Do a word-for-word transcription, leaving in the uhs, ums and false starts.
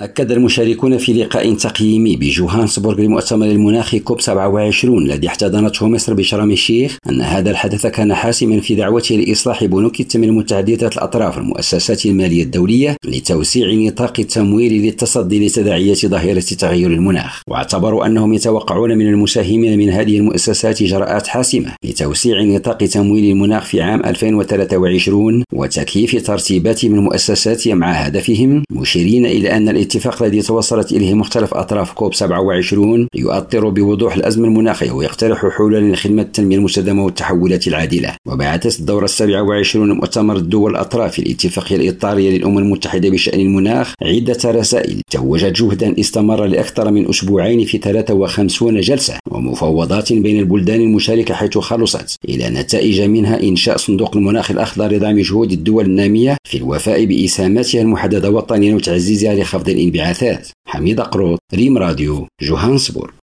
أكد المشاركون في لقاء تقييمي بجوهانسبورغ لمؤتمر المناخ كوب سبعة وعشرين الذي احتضنته مصر بشرم الشيخ أن هذا الحدث كان حاسما في دعوته لإصلاح بنوك التنمية متعددة الأطراف المؤسسات المالية الدولية لتوسيع نطاق التمويل للتصدي لتداعيات ظاهرة تغير المناخ. واعتبروا أنهم يتوقعون من المساهمين من هذه المؤسسات إجراءات حاسمة لتوسيع نطاق تمويل المناخ في عام ألفين وثلاثة وعشرين وتكييف ترتيباتهم المؤسسات مع هدفهم، مشيرين إلى أن الاتفاق الذي توصلت إليه مختلف أطراف كوب سبعة وعشرين يؤطر بوضوح الأزمة المناخية ويقترح حلولا لخدمة التنمية المستدامة والتحولات العادلة. وبعثت الدورة السابعة وعشرين مؤتمر الدول الأطراف الاتفاقية الإطارية للأمم المتحدة بشأن المناخ عدة رسائل توجت جهدا استمر لأكثر من أسبوعين في ثلاثة وخمسين جلسة ومفاوضات بين البلدان المشاركة، حيث خلصت إلى نتائج منها إنشاء صندوق المناخ الأخضر لدعم جهود الدول النامية في الوفاء بإسهاماتها المحددة وطنيا وتعزيزها لخفض الانبعاثات. حميد قروط، ريم راديو، جوهانسبورغ.